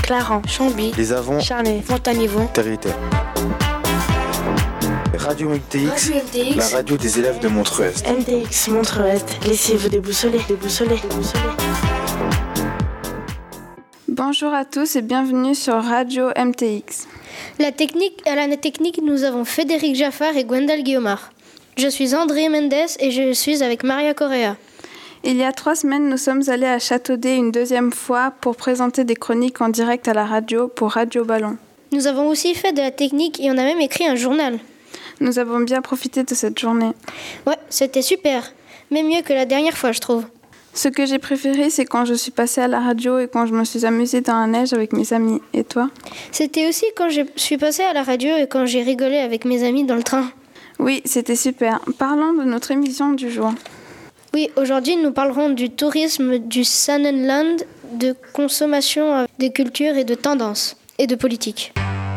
Clarens, Chambly, Les Avants, Charnay, Fontanivon, Territé. Radio MTX, la radio des élèves de Montreux-Est. MTX Montreux-Est, laissez-vous déboussoler. Bonjour à tous et bienvenue sur Radio MTX. À la technique, nous avons Frédéric Jaffar et Gwendal Guillaumard. Je suis André Mendes et je suis avec Maria Correa. Il y a 3 semaines, nous sommes allés à Châteaudet une deuxième fois pour présenter des chroniques en direct à la radio pour Radio Ballon. Nous avons aussi fait de la technique et on a même écrit un journal. Nous avons bien profité de cette journée. Ouais, c'était super. Mais mieux que la dernière fois, je trouve. Ce que j'ai préféré, c'est quand je suis passée à la radio et quand je me suis amusée dans la neige avec mes amis. Et toi ? C'était aussi quand je suis passée à la radio et quand j'ai rigolé avec mes amis dans le train. Oui, c'était super. Parlons de notre émission du jour. Oui, aujourd'hui, nous parlerons du tourisme du Saanenland, de consommation, de culture et de tendance, et de politique.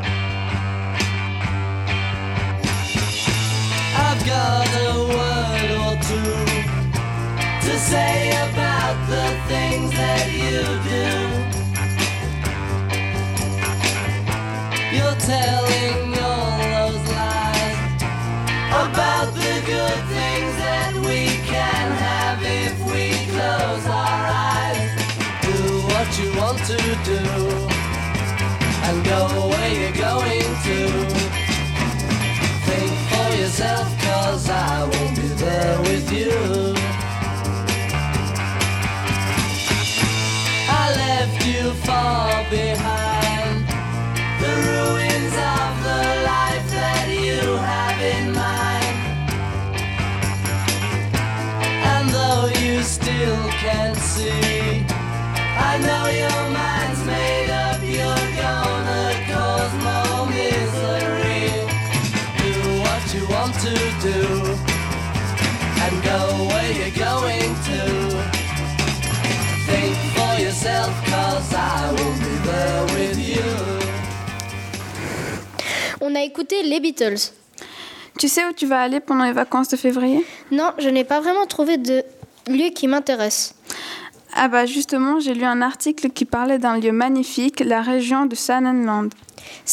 I've got a word or two to say about the things that you do. You're telling all those lies about the good things that we can have if we close our eyes. Do what you want to do and go where you're going to. Think for yourself, 'cause I won't be there with you. I left you far behind, the ruins of the life that you have in mind. And though you still can't see, I know your mind's made up, you're gonna cause more misery. You want to do and go where you're going to. Think for yourself, 'cause I will be there with you. On a écouté les Beatles. Tu sais où tu vas aller pendant les vacances de février ? Non, je n'ai pas vraiment trouvé de lieu qui m'intéresse. Ah bah justement, j'ai lu un article qui parlait d'un lieu magnifique, la région de Saanenland. Saanenland ?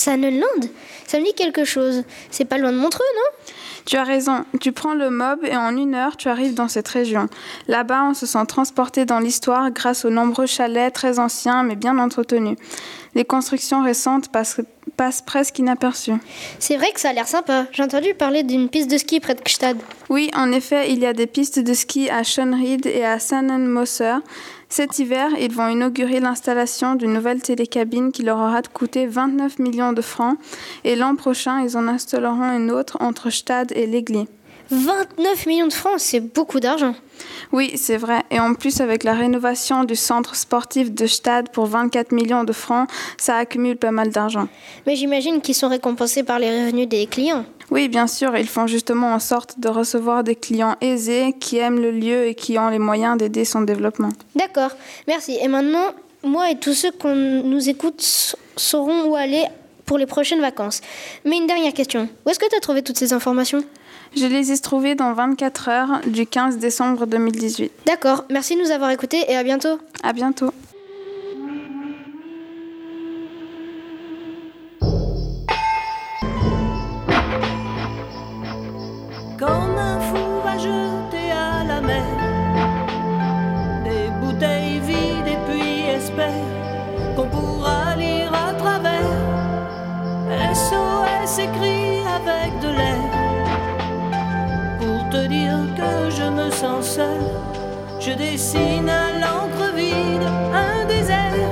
Ça me dit quelque chose. C'est pas loin de Montreux, non ? Tu as raison, tu prends le MOB et en 1 heure, tu arrives dans cette région. Là-bas, on se sent transporté dans l'histoire grâce aux nombreux chalets très anciens mais bien entretenus. Les constructions récentes passent presque inaperçues. C'est vrai que ça a l'air sympa. J'ai entendu parler d'une piste de ski près de Gstad. Oui, en effet, il y a des pistes de ski à Schönried et à Saanenmoser. Cet hiver, ils vont inaugurer l'installation d'une nouvelle télécabine qui leur aura coûté 29 millions de francs. Et l'an prochain, ils en installeront une autre entre Stade et l'Egli. 29 millions de francs, c'est beaucoup d'argent. Oui, c'est vrai. Et en plus, avec la rénovation du centre sportif de Stade pour 24 millions de francs, ça accumule pas mal d'argent. Mais j'imagine qu'ils sont récompensés par les revenus des clients. Oui, bien sûr. Ils font justement en sorte de recevoir des clients aisés qui aiment le lieu et qui ont les moyens d'aider son développement. D'accord, merci. Et maintenant, moi et tous ceux qui nous écoutent sauront où aller pour les prochaines vacances. Mais une dernière question. Où est-ce que tu as trouvé toutes ces informations ? Je les ai trouvées dans 24 heures du 15 décembre 2018. D'accord, merci de nous avoir écoutés et à bientôt. À bientôt. Comme un fou va jeter à la mer des bouteilles vides et puis espère qu'on pourra lire à travers. SOS écrit avec de l'air pour te dire que je me sens seul. Je dessine à l'encre vide un désert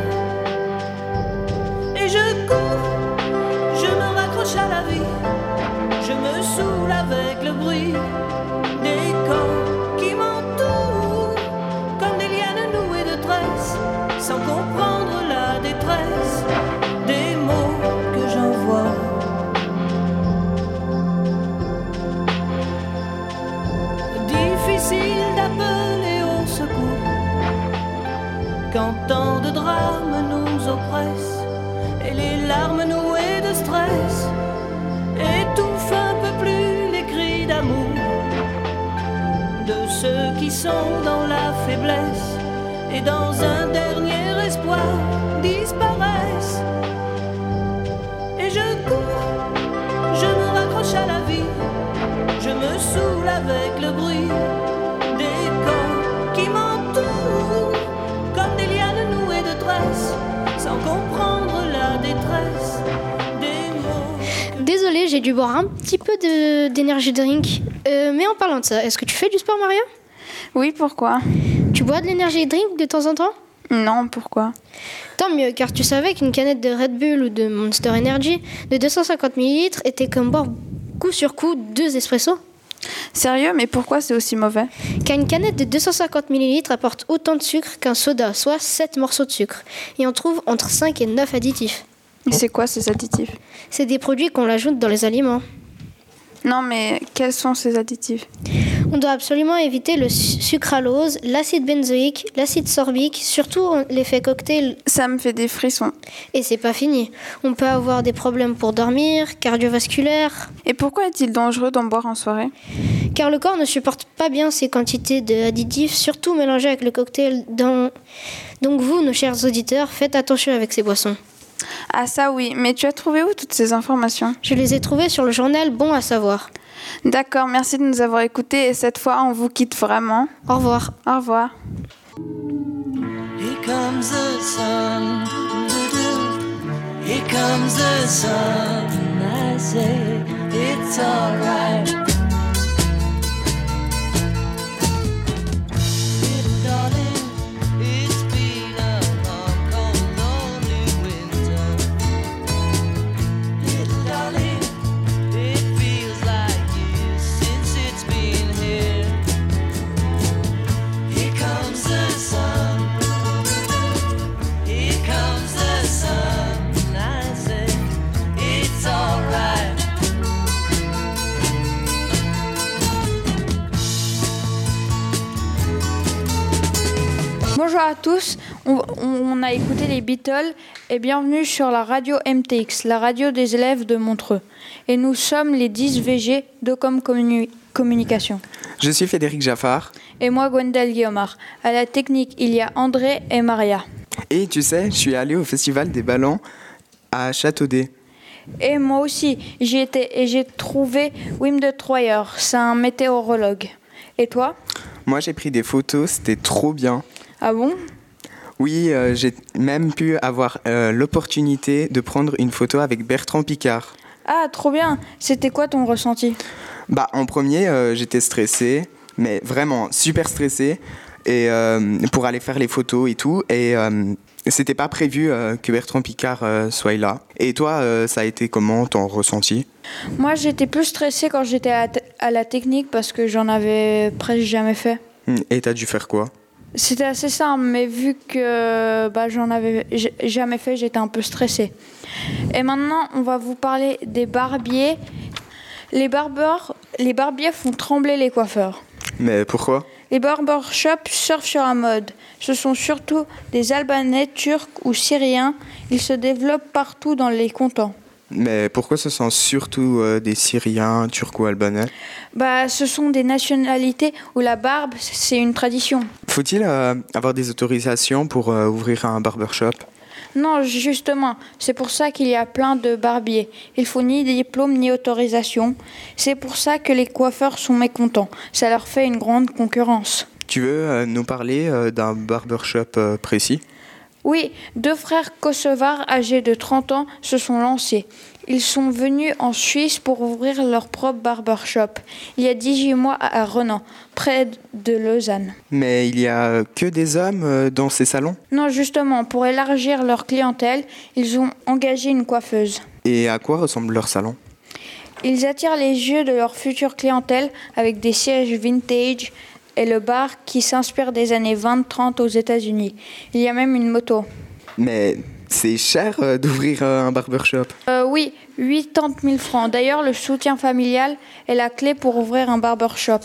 et je cours, je me raccroche à la vie. Je me saoule avec le bruit des corps qui m'entourent comme des lianes nouées de tresses, sans comprendre la détresse des mots que j'envoie. Difficile d'appeler au secours quand tant de drames nous oppressent et les larmes nouées de stress étouffe un peu plus les cris d'amour de ceux qui sont dans la faiblesse et dans un dernier espoir disparaissent. j'ai dû boire un petit peu d'énergie drink. Mais en parlant de ça, est-ce que tu fais du sport, Maria? Oui, pourquoi? Tu bois de l'énergie drink de temps en temps? Non, pourquoi? Tant mieux, car tu savais qu'une canette de Red Bull ou de Monster Energy de 250 ml était comme boire coup sur coup 2 espressos. Sérieux, mais pourquoi c'est aussi mauvais? Car une canette de 250 ml apporte autant de sucre qu'un soda, soit 7 morceaux de sucre. Et on trouve entre 5 et 9 additifs. Et c'est quoi ces additifs? C'est des produits qu'on ajoute dans les aliments. Non, mais quels sont ces additifs? On doit absolument éviter le sucralose, l'acide benzoïque, l'acide sorbique, surtout l'effet cocktail. Ça me fait des frissons. Et c'est pas fini. On peut avoir des problèmes pour dormir, cardiovasculaires. Et pourquoi est-il dangereux d'en boire en soirée? Car le corps ne supporte pas bien ces quantités d'additifs, surtout mélangés avec le cocktail. Donc vous, nos chers auditeurs, faites attention avec ces boissons. Ah ça oui, mais tu as trouvé où toutes ces informations? Je les ai trouvées sur le journal Bon à savoir. D'accord, merci de nous avoir écoutés et cette fois on vous quitte vraiment. Au revoir. Au revoir. Here comes the sun, here comes the sun. I say it's alright. Little darling, it's been a long, cold, lonely winter. Little darling, it feels like years since it's been here. Here comes the sun. Here comes the sun. I say it's alright. Bonjour à tous, on a écouté les Beatles et bienvenue sur la radio MTX, la radio des élèves de Montreux. Et nous sommes les 10 VG d'Ocom Communication. Je suis Frédéric Jaffard. Et moi Gwendal Guillaumard. À la technique, il y a André et Maria. Et tu sais, je suis allé au Festival des Ballons à Châteaudet. Et moi aussi, j'y étais et j'ai trouvé Wim de Troyer, c'est un météorologue. Et toi? Moi j'ai pris des photos, c'était trop bien. Ah bon? Oui, j'ai même pu avoir l'opportunité de prendre une photo avec Bertrand Piccard. Ah, trop bien. C'était quoi ton ressenti? En premier, j'étais stressé, mais vraiment super stressé, et pour aller faire les photos et tout. Et c'était pas prévu que Bertrand Piccard soit là. Et toi, ça a été comment ton ressenti? Moi, j'étais plus stressée quand j'étais à la technique parce que j'en avais presque jamais fait. Et t'as dû faire quoi? C'était assez simple, mais vu que j'en avais jamais fait, j'étais un peu stressée. Et maintenant, on va vous parler des barbiers. Les barbiers font trembler les coiffeurs. Mais pourquoi? Les barbershops surfent sur la mode. Ce sont surtout des Albanais, Turcs ou Syriens. Ils se développent partout dans les cantons. Mais pourquoi ce sont surtout des Syriens, Turco-Albanais? Ce sont des nationalités où la barbe, c'est une tradition. Faut-il avoir des autorisations pour ouvrir un barbershop? Non, justement, c'est pour ça qu'il y a plein de barbiers. Il faut ni diplôme ni autorisation. C'est pour ça que les coiffeurs sont mécontents. Ça leur fait une grande concurrence. Tu veux nous parler d'un barbershop précis? Oui, 2 frères kosovars âgés de 30 ans se sont lancés. Ils sont venus en Suisse pour ouvrir leur propre barbershop, il y a 18 mois à Renan, près de Lausanne. Mais il y a que des hommes dans ces salons? Non, justement, pour élargir leur clientèle, ils ont engagé une coiffeuse. Et à quoi ressemble leur salon? Ils attirent les yeux de leur future clientèle avec des sièges vintage et le bar qui s'inspire des années 20-30 aux États-Unis. Il y a même une moto. Mais c'est cher d'ouvrir un barbershop. Oui, 80 000 francs. D'ailleurs, le soutien familial est la clé pour ouvrir un barbershop.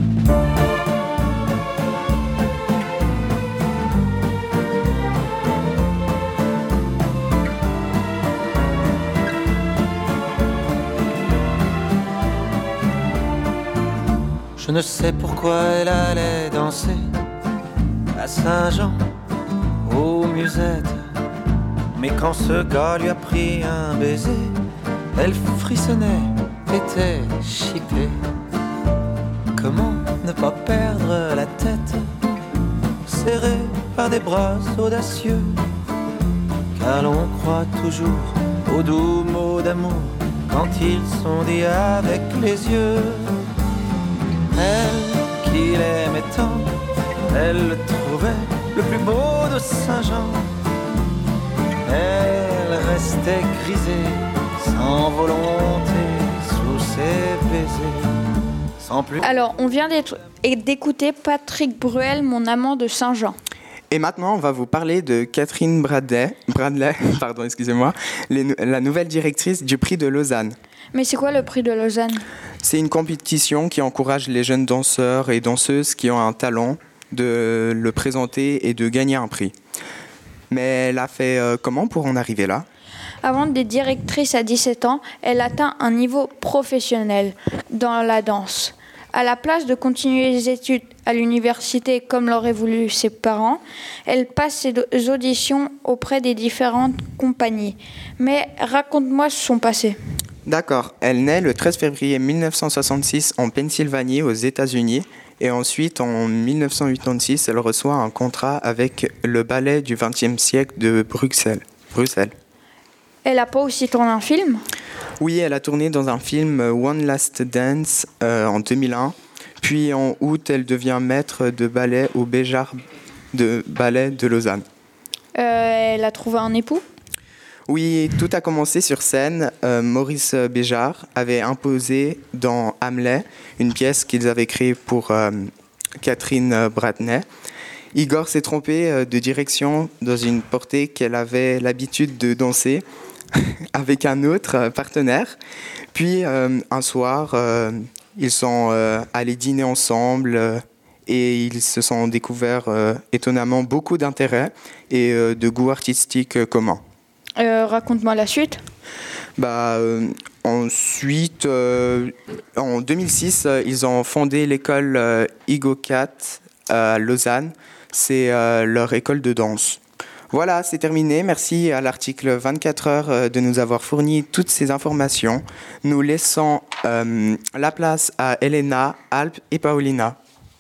Je ne sais pourquoi elle allait danser à Saint-Jean, aux musettes. Mais quand ce gars lui a pris un baiser, elle frissonnait, était chippée. Comment ne pas perdre la tête, serrée par des bras audacieux, car l'on croit toujours aux doux mots d'amour quand ils sont dits avec les yeux. Elle qui l'aimait tant, elle le trouvait le plus beau de Saint-Jean. Elle restait grisée, sans volonté, sous ses baisers, sans plus. Alors, on vient d'écouter Patrick Bruel, mon amant de Saint-Jean. Et maintenant, on va vous parler de Catherine Bradley, pardon, excusez-moi, la nouvelle directrice du Prix de Lausanne. Mais c'est quoi le Prix de Lausanne ? C'est une compétition qui encourage les jeunes danseurs et danseuses qui ont un talent de le présenter et de gagner un prix. Mais elle a fait comment pour en arriver là ? Avant d'être directrice à 17 ans, elle atteint un niveau professionnel dans la danse. À la place de continuer les études à l'université comme l'auraient voulu ses parents, elle passe ses auditions auprès des différentes compagnies. Mais raconte-moi son passé. D'accord. Elle naît le 13 février 1966 en Pennsylvanie, aux États-Unis. Et ensuite, en 1986, elle reçoit un contrat avec le ballet du XXe siècle de Bruxelles. Elle n'a pas aussi tourné un film ? Oui, elle a tourné dans un film One Last Dance en 2001. Puis en août, elle devient maître de ballet au Béjar de ballet de Lausanne. Elle a trouvé un époux ? Oui, tout a commencé sur scène. Maurice Béjar avait imposé dans Hamlet, une pièce qu'ils avaient créée pour Catherine Bradley. Igor s'est trompé de direction dans une portée qu'elle avait l'habitude de danser avec un autre partenaire. Puis un soir, ils sont allés dîner ensemble et ils se sont découverts étonnamment beaucoup d'intérêt et de goûts artistiques communs. Raconte-moi la suite. Ensuite, en 2006, ils ont fondé l'école IGO4 à Lausanne. C'est leur école de danse. Voilà, c'est terminé. Merci à l'article 24 heures de nous avoir fourni toutes ces informations. Nous laissons la place à Elena, Alp et Paulina.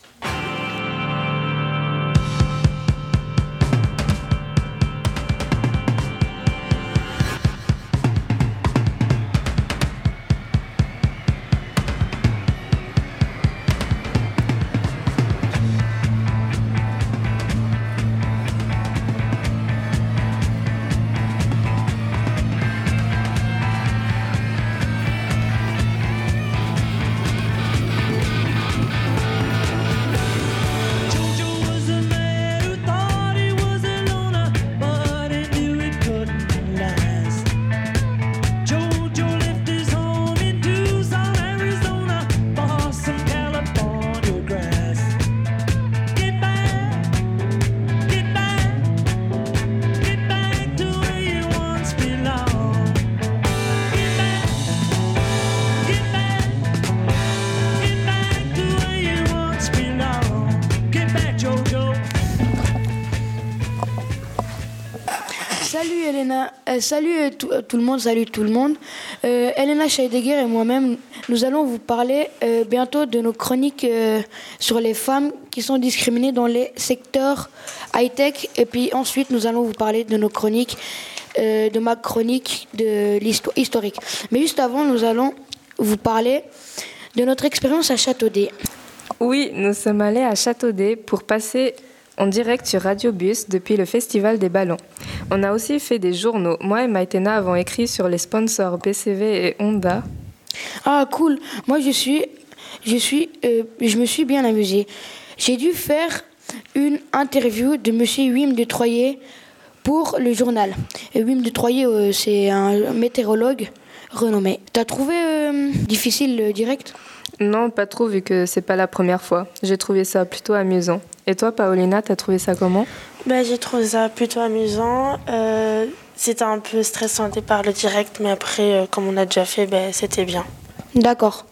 Salut Elena, salut tout le monde. Elena Scheidegger et moi-même, nous allons vous parler bientôt de nos chroniques sur les femmes qui sont discriminées dans les secteurs high-tech. Et puis ensuite, nous allons vous parler de nos chroniques, de ma chronique de l'histoire historique. Mais juste avant, nous allons vous parler de notre expérience à Châteaudet. Oui, nous sommes allés à Châteaudet pour passer en direct sur Radio Bus depuis le Festival des Ballons. On a aussi fait des journaux. Moi et Maïtena avons écrit sur les sponsors BCV et Honda. Ah cool, moi je me suis bien amusée. J'ai dû faire une interview de monsieur Wim de Troyer pour le journal. Et Wim de Troyer, c'est un météorologue renommé. T'as trouvé difficile le direct ? Non, pas trop, vu que c'est pas la première fois. J'ai trouvé ça plutôt amusant. Et toi, Paulina, t'as trouvé ça comment ? J'ai trouvé ça plutôt amusant. C'était un peu stressant au départ le direct, mais après, comme on a déjà fait, c'était bien. D'accord.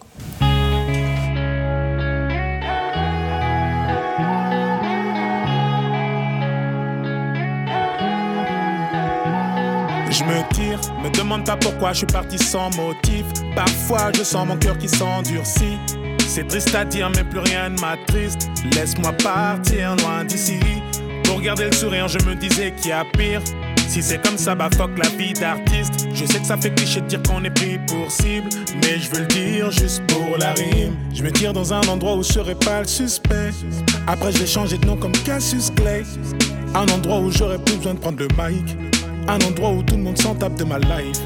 Je me tire, me demande pas pourquoi je suis parti sans motif. Parfois je sens mon cœur qui s'endurcit. C'est triste à dire mais plus rien ne m'attriste. Laisse-moi partir loin d'ici. Pour garder le sourire je me disais qu'il y a pire. Si c'est comme ça, bah fuck la vie d'artiste. Je sais que ça fait cliché de dire qu'on est pris pour cible, mais je veux le dire juste pour la rime. Je me tire dans un endroit où je serai pas le suspect. Après je vais changer de nom comme Cassius Clay. Un endroit où j'aurais plus besoin de prendre le mic. Un endroit où tout le monde s'en tape de ma life.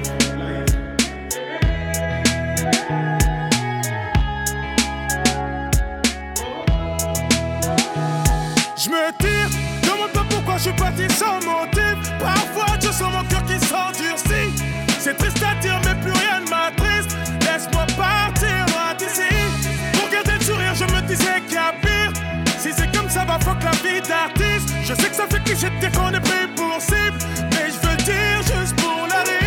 Je me tire, demande pas pourquoi je suis parti sans motif. Parfois je sens mon cœur qui s'endurcit. C'est triste à dire mais plus rien ne m'attriste. Laisse-moi partir loin d'ici. Pour garder le sourire je me disais qu'il y a pire. Si c'est comme ça va fuck la vie d'artiste. Je sais que ça fait cliché de dire qu'on est pris pour cible, mais je veux le dire juste pour la rime.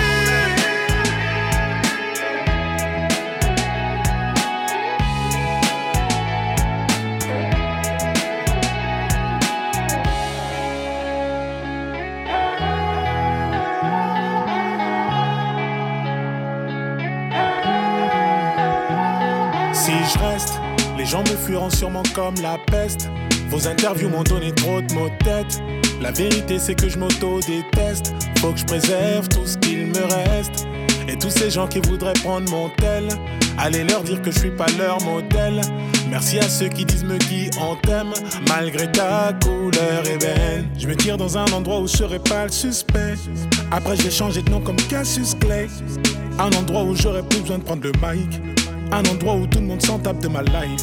Si je reste, les gens me fuiront sûrement comme la peste. Vos interviews m'ont donné trop de maux de tête. La vérité c'est que je m'auto-déteste. Faut que je préserve tout ce qu'il me reste. Et tous ces gens qui voudraient prendre mon tel, allez leur dire que je suis pas leur modèle. Merci à ceux qui disent me qui on t'aime, malgré ta couleur ébène. Je me tire dans un endroit où je serai pas le suspect. Après je vais changer de nom comme Cassius Clay. Un endroit où j'aurais plus besoin de prendre le mic. Un endroit où tout le monde s'en tape de ma life.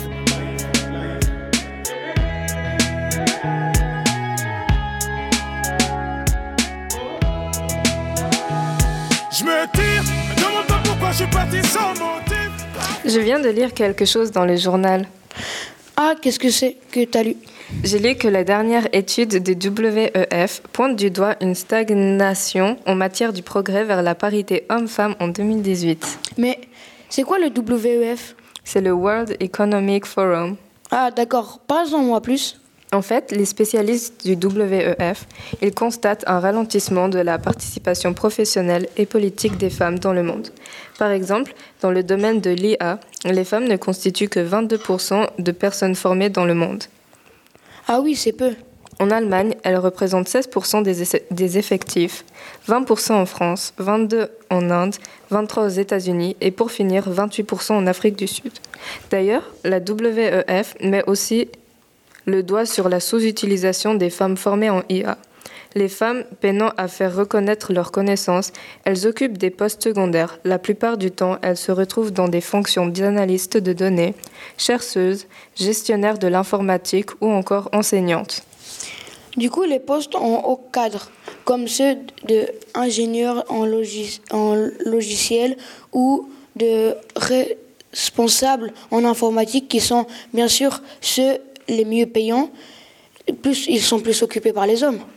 Je me tire, me demande pas pourquoi je suis parti sans motif. Je viens de lire quelque chose dans le journal. Ah, qu'est-ce que c'est que t'as lu? J'ai lu que la dernière étude du WEF pointe du doigt une stagnation en matière du progrès vers la parité homme-femme en 2018. Mais c'est quoi le WEF? C'est le World Economic Forum. Ah, d'accord. Parle-en-moi plus. En fait, les spécialistes du WEF, ils constatent un ralentissement de la participation professionnelle et politique des femmes dans le monde. Par exemple, dans le domaine de l'IA, les femmes ne constituent que 22% de personnes formées dans le monde. Ah oui, c'est peu. En Allemagne, elles représentent 16% des effectifs, 20% en France, 22% en Inde, 23% aux États-Unis et pour finir, 28% en Afrique du Sud. D'ailleurs, la WEF met aussi le doigt sur la sous-utilisation des femmes formées en IA. Les femmes peinant à faire reconnaître leurs connaissances, elles occupent des postes secondaires. La plupart du temps, elles se retrouvent dans des fonctions d'analystes de données, chercheuses, gestionnaires de l'informatique ou encore enseignantes. Du coup, les postes en haut cadre, comme ceux d'ingénieurs en logiciel ou de responsables en informatique, qui sont bien sûr ceux les mieux payants, ils sont plus occupés par les hommes.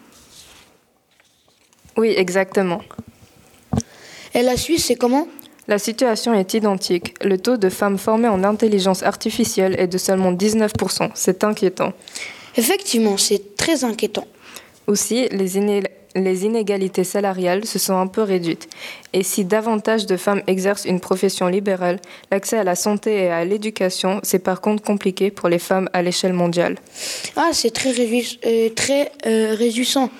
Oui, exactement. Et la Suisse, c'est comment ? La situation est identique. Le taux de femmes formées en intelligence artificielle est de seulement 19%. C'est inquiétant. Effectivement, c'est très inquiétant. Aussi, les inégalités salariales se sont un peu réduites. Et si davantage de femmes exercent une profession libérale, l'accès à la santé et à l'éducation, c'est par contre compliqué pour les femmes à l'échelle mondiale. Ah, c'est très réjouissant.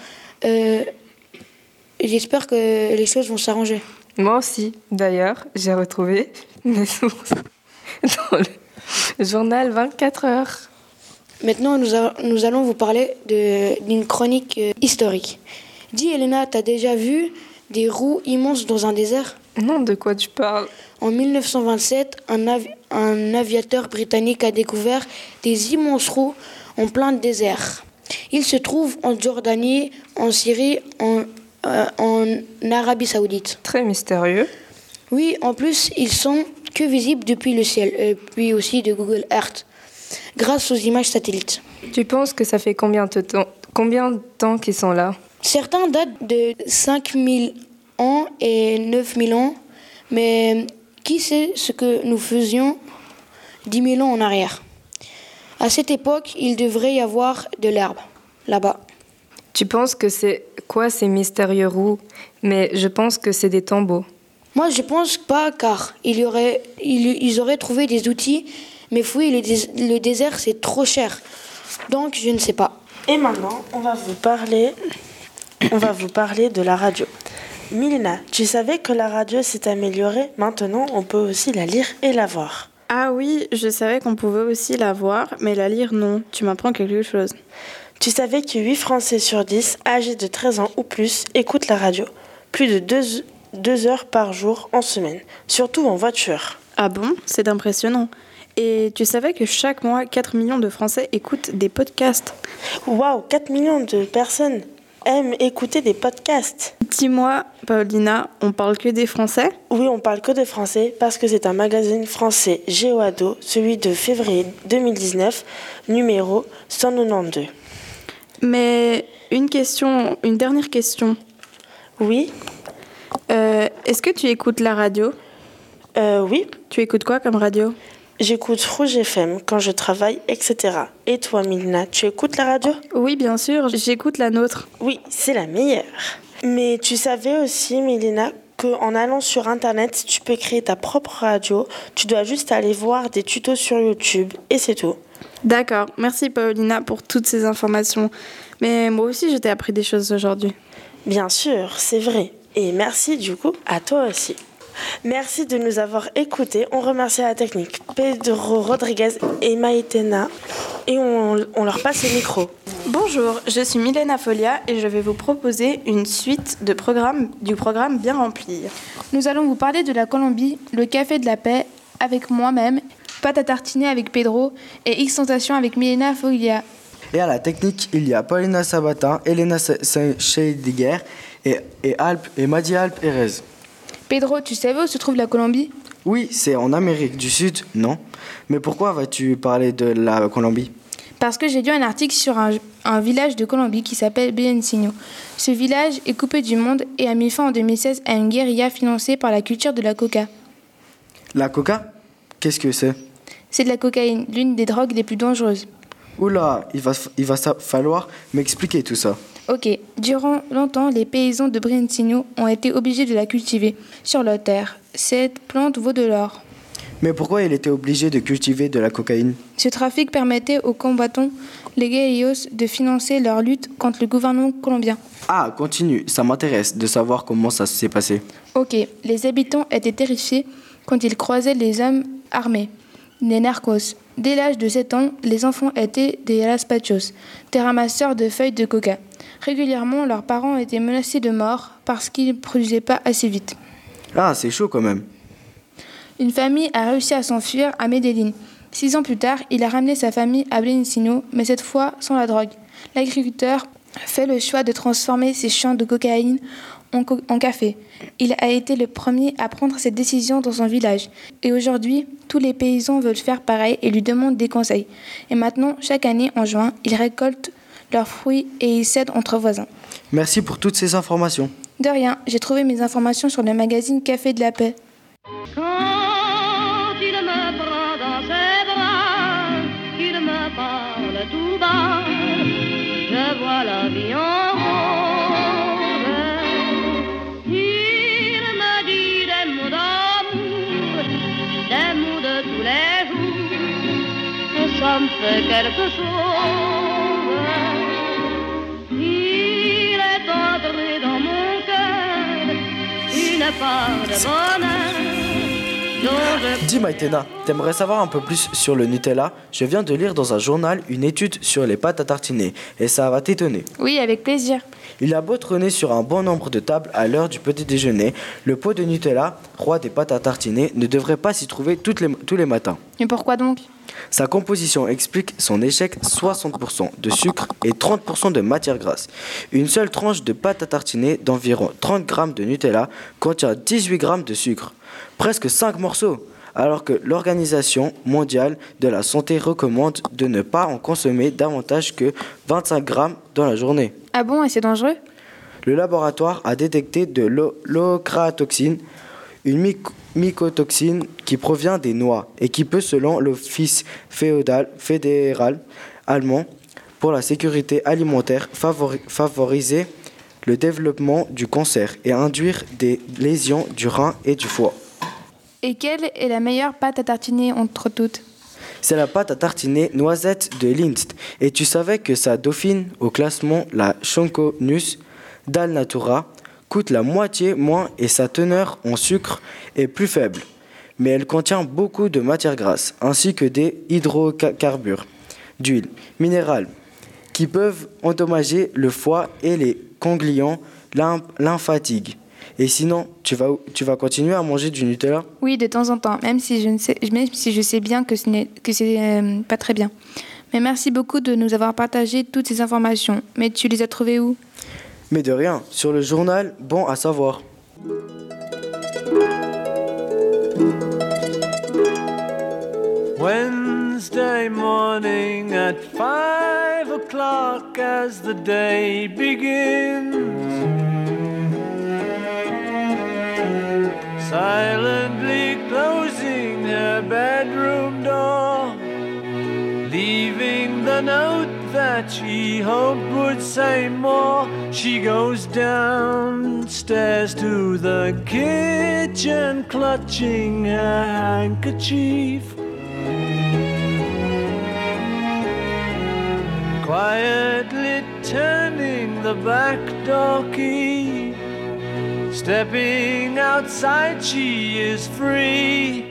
J'espère que les choses vont s'arranger. Moi aussi. D'ailleurs, j'ai retrouvé mes sources dans le journal 24 heures. Maintenant, nous allons vous parler d'une chronique historique. Dis, Elena, t'as déjà vu des roues immenses dans un désert ? Non, de quoi tu parles ? En 1927, un aviateur britannique a découvert des immenses roues en plein désert. Ils se trouvent en Jordanie, en Syrie, en Arabie Saoudite. Très mystérieux. Oui, en plus, ils sont que visibles depuis le ciel, puis aussi de Google Earth, grâce aux images satellites. Tu penses que ça fait combien de temps qu'ils sont là ? Certains datent de 5000 ans et 9000 ans, mais qui sait ce que nous faisions 10 000 ans en arrière ? À cette époque, il devrait y avoir de l'herbe, là-bas. Tu penses que c'est quoi ces mystérieux roues ? Mais je pense que c'est des tombeaux. Moi, je pense pas, car ils auraient trouvé des outils, mais fouiller le désert, c'est trop cher. Donc, je ne sais pas. Et maintenant, on va vous parler on va vous parler de la radio. Milena, tu savais que la radio s'est améliorée? Maintenant, on peut aussi la lire et la voir. Ah oui, je savais qu'on pouvait aussi la voir, mais la lire non. Tu m'apprends quelque chose. Tu savais que 8 Français sur 10 âgés de 13 ans ou plus écoutent la radio? Plus de 2 heures par jour en semaine, surtout en voiture. Ah bon? C'est impressionnant. Et tu savais que chaque mois, 4 millions de Français écoutent des podcasts? Waouh, 4 millions de personnes aiment écouter des podcasts. Dis-moi, Paulina, on parle que des Français? Oui, on parle que des Français parce que c'est un magazine français Géoado, celui de février 2019, numéro 192. Mais une dernière question. Oui. Est-ce que tu écoutes la radio? Oui. Tu écoutes quoi comme radio? J'écoute Rouge FM quand je travaille, etc. Et toi, Milena, tu écoutes la radio? Oui, bien sûr, j'écoute la nôtre. Oui, c'est la meilleure. Mais tu savais aussi, Milena, qu'en allant sur Internet, tu peux créer ta propre radio. Tu dois juste aller voir des tutos sur YouTube et c'est tout. D'accord, merci Paulina pour toutes ces informations. Mais moi aussi, je t'ai appris des choses aujourd'hui. Bien sûr, c'est vrai. Et merci du coup à toi aussi. Merci de nous avoir écoutés. On remercie la technique Pedro Rodriguez et Maïtena et on leur passe le micro. Bonjour, je suis Milena Folia et je vais vous proposer une suite du programme Bien rempli. Nous allons vous parler de la Colombie, le café de la paix avec moi-même, pâte à tartiner avec Pedro et X-Tentation avec Milena Folia. Et à la technique, il y a Paulina Sabatin, Elena Scheidegger et Madi Alp Erez. Pedro, tu savais où se trouve la Colombie? Oui, c'est en Amérique du Sud, non? Mais pourquoi vas-tu parler de la Colombie? Parce que j'ai lu un article sur un village de Colombie qui s'appelle Biensigno. Ce village est coupé du monde et a mis fin en 2016 à une guérilla financée par la culture de la coca. La coca? Qu'est-ce que c'est? C'est de la cocaïne, l'une des drogues les plus dangereuses. Oula, il va falloir m'expliquer tout ça. Ok, durant longtemps, les paysans de Biensigno ont été obligés de la cultiver sur leur terre. Cette plante vaut de l'or. Mais pourquoi il était obligé de cultiver de la cocaïne? Ce trafic permettait aux combattants, les guerrillos, de financer leur lutte contre le gouvernement colombien. Ah, continue, ça m'intéresse de savoir comment ça s'est passé. Ok, les habitants étaient terrifiés quand ils croisaient les hommes armés, les narcos. Dès l'âge de 7 ans, les enfants étaient des raspachos, des ramasseurs de feuilles de coca. Régulièrement, leurs parents étaient menacés de mort parce qu'ils ne produisaient pas assez vite. Ah, c'est chaud quand même. Une famille a réussi à s'enfuir à Medellín. 6 ans plus tard, il a ramené sa famille à Biensigno, mais cette fois sans la drogue. L'agriculteur fait le choix de transformer ses champs de cocaïne en café. Il a été le premier à prendre cette décision dans son village. Et aujourd'hui, tous les paysans veulent faire pareil et lui demandent des conseils. Et maintenant, chaque année, en juin, ils récoltent leurs fruits et ils cèdent entre voisins. Merci pour toutes ces informations. De rien, j'ai trouvé mes informations sur le magazine Café de la Paix. Quand il me prend dans ses bras, qu'il me parle tout bas, je vois la vie en rose. Il me dit des mots d'amour, des mots de tous les jours, et ça me fait quelque chose. Il est entré dans mon cœur une part de bonheur. Dis Maïtena, t'aimerais savoir un peu plus sur le Nutella? Je viens de lire dans un journal une étude sur les pâtes à tartiner et ça va t'étonner. Oui, avec plaisir. Il a beau trôner sur un bon nombre de tables à l'heure du petit déjeuner, le pot de Nutella, roi des pâtes à tartiner, ne devrait pas s'y trouver tous les matins. Mais pourquoi donc? Sa composition explique son échec: 60% de sucre et 30% de matière grasse. Une seule tranche de pâte à tartiner d'environ 30 grammes de Nutella contient 18 grammes de sucre. Presque 5 morceaux, alors que l'Organisation mondiale de la santé recommande de ne pas en consommer davantage que 25 grammes dans la journée. Ah bon, et c'est dangereux? Le laboratoire a détecté de l'ochratoxine, une mycotoxine qui provient des noix et qui peut, selon l'Office fédéral allemand pour la sécurité alimentaire, favoriser le développement du cancer et induire des lésions du rein et du foie. Et quelle est la meilleure pâte à tartiner entre toutes? C'est la pâte à tartiner noisette de Lindt. Et tu savais que sa dauphine au classement, la Chonco Nus, d'Alnatura coûte la moitié moins et sa teneur en sucre est plus faible. Mais elle contient beaucoup de matières grasses ainsi que des hydrocarbures d'huile minérale qui peuvent endommager le foie et les ganglions lymphatiques. Et sinon, tu vas continuer à manger du Nutella? Oui, de temps en temps, même si je sais bien que c'est pas très bien. Mais merci beaucoup de nous avoir partagé toutes ces informations. Mais tu les as trouvées où? Mais de rien, sur le journal Bon à savoir. Wednesday morning at 5 o'clock as the day begins. Silently closing her bedroom door, leaving the note that she hoped would say more. She goes downstairs to the kitchen, clutching her handkerchief. Quietly turning the back door key. Stepping outside, she is free.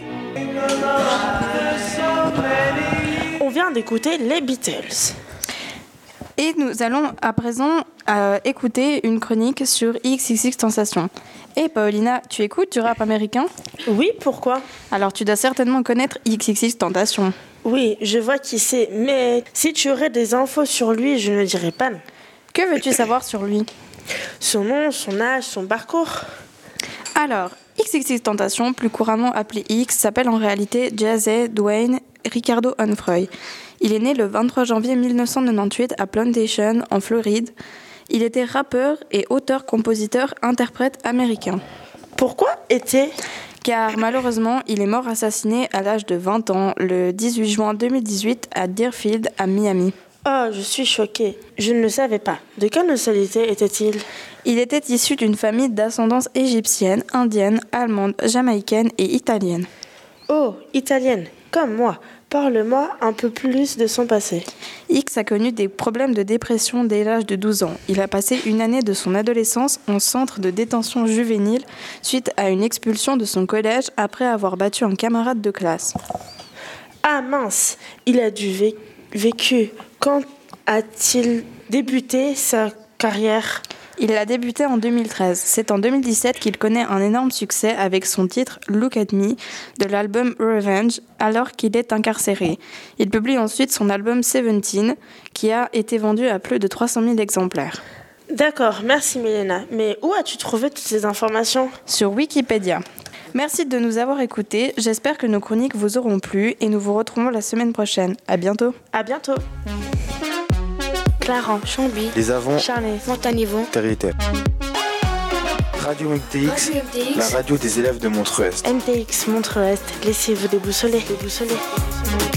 On vient d'écouter les Beatles. Et nous allons à présent écouter une chronique sur XXXTentacion. Et Paulina, tu écoutes du rap américain? Oui, pourquoi? Alors tu dois certainement connaître XXXTentacion. Oui, je vois qui c'est, mais si tu aurais des infos sur lui, je ne dirais pas non. Que veux-tu savoir sur lui? Son nom, son âge, son parcours. Alors, XXXTentacion, plus couramment appelé X, s'appelle en réalité Jazzy Dwayne Ricardo Onfroy. Il est né le 23 janvier 1998 à Plantation, en Floride. Il était rappeur et auteur-compositeur interprète américain. Pourquoi était? Car malheureusement, il est mort assassiné à l'âge de 20 ans, le 18 juin 2018 à Deerfield, à Miami. Oh, je suis choquée. Je ne le savais pas. De quelle nationalité était-il? Il était issu d'une famille d'ascendance égyptienne, indienne, allemande, jamaïcaine et italienne. Oh, italienne, comme moi. Parle-moi un peu plus de son passé. X a connu des problèmes de dépression dès l'âge de 12 ans. Il a passé une année de son adolescence en centre de détention juvénile suite à une expulsion de son collège après avoir battu un camarade de classe. Ah mince, il a dû vécu. Quand a-t-il débuté sa carrière? Il a débuté en 2013. C'est en 2017 qu'il connaît un énorme succès avec son titre « Look at Me » de l'album « Revenge » alors qu'il est incarcéré. Il publie ensuite son album « 17 » qui a été vendu à plus de 300 000 exemplaires. D'accord, merci Milena. Mais où as-tu trouvé toutes ces informations? Sur Wikipédia. Merci de nous avoir écoutés. J'espère que nos chroniques vous auront plu et nous vous retrouvons la semaine prochaine. À bientôt. À bientôt. Clarence, Chambly, Les Avants, Charlet, Montanivon, Territé. Radio MTX, la radio des élèves de Montreux-Est. MTX Montreux-Est, laissez-vous déboussoler.